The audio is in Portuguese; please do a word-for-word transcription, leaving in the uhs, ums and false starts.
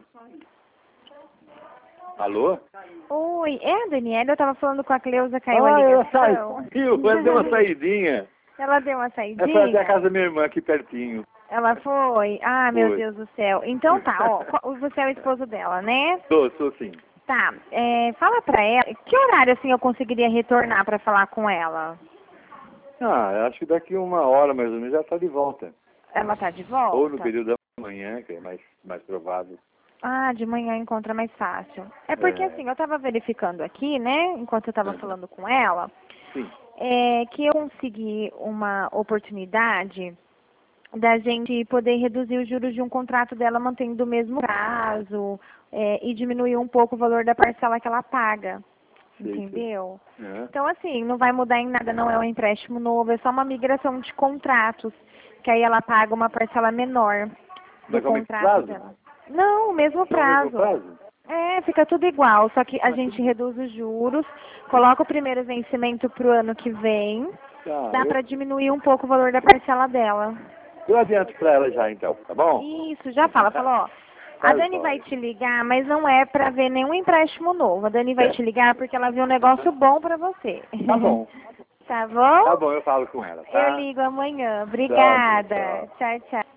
Alô? Oi, é a Daniela? Eu tava falando com a Cleusa, caiu ah, a ela ligação. saiu, ela deu uma saidinha. Ela deu uma É saidinha? pra até a casa da minha irmã aqui pertinho. Ela foi? Ah, meu Foi. Deus do céu. Então tá, ó, qual- você é o esposo dela, né? Sou, sou sim. Tá, é, fala pra ela, que horário assim eu conseguiria retornar pra falar com ela? Ah, eu acho que daqui uma hora mais ou menos já tá de volta. Ela tá de volta? Ou no período da manhã, que é mais, mais provável. Ah, de manhã encontra mais fácil. É porque É. assim, eu tava verificando aqui, né, enquanto eu tava Uhum. falando com ela, Sim. é, que eu consegui uma oportunidade da gente poder reduzir os juros de um contrato dela mantendo o mesmo prazo é, e diminuir um pouco o valor da parcela que ela paga, Sei, entendeu? sei. Uhum. Então, assim, não vai mudar em nada, não é um empréstimo novo, é só uma migração de contratos, que aí ela paga uma parcela menor do Mas como é que contrato prazo? dela. Não, o mesmo Não, o prazo. mesmo prazo? É, fica tudo igual, só que a Mas gente tudo- reduz os juros, coloca o primeiro vencimento para o ano que vem, Tá, dá eu, para diminuir um pouco o valor da parcela dela. eu adianto pra ela já então, tá bom? Isso, já fala, falou, ó, a Tá Dani vai jóia. te ligar, mas não é para ver nenhum empréstimo novo. A Dani vai te Certo. ligar porque ela viu um negócio bom para você. Tá bom. Tá bom? Tá bom, eu falo com ela, Eu tá? ligo amanhã. Tchau, Obrigada. tchau. Tchau, tchau.